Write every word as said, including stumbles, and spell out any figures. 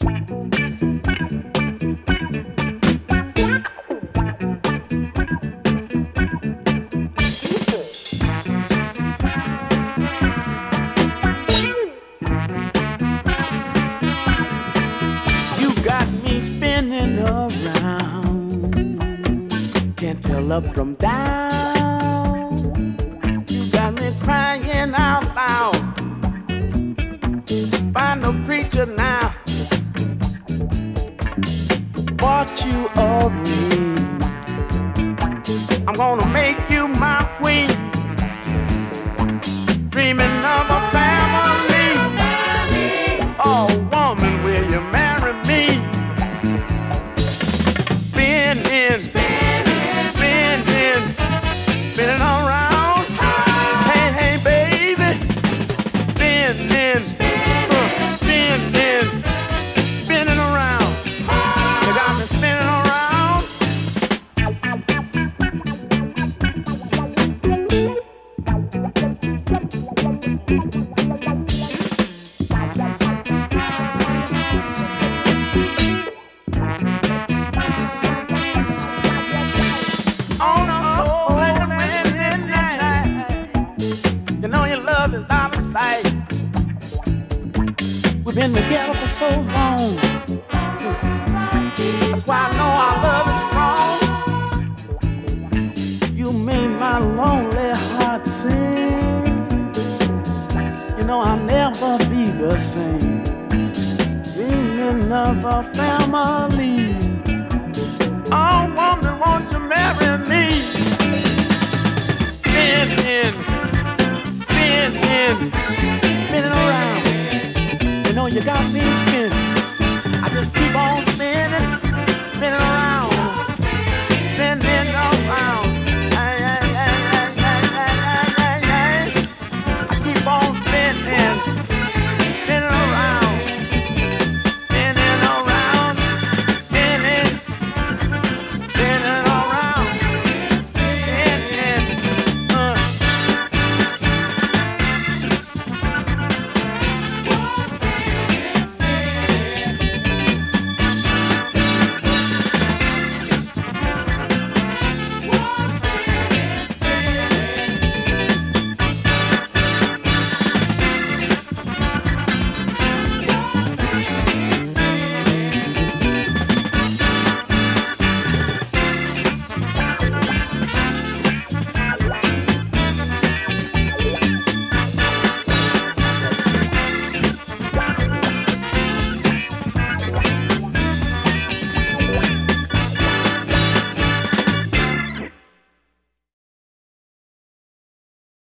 You got me spinning around, can't tell up from down. You got me crying out loud. Find a preacher now, bought you a ring. I'm gonna make you my queen, dreaming of a family. Oh, woman, will you marry me? Spinning, spinning, spinning, spinning around. Hey, hey, baby, spinning, spinning, spinning, spinning around. You got me spinning around. On a cold and windy night, you know your love is out of sight. We've been together for so long, that's why I know our love is strong. You made my lonely heart sing. You know I'll never be the same. Dreaming of a family. Oh, woman, won't you marry me? Spinning, spinning, spinning around. You know you got me spinning.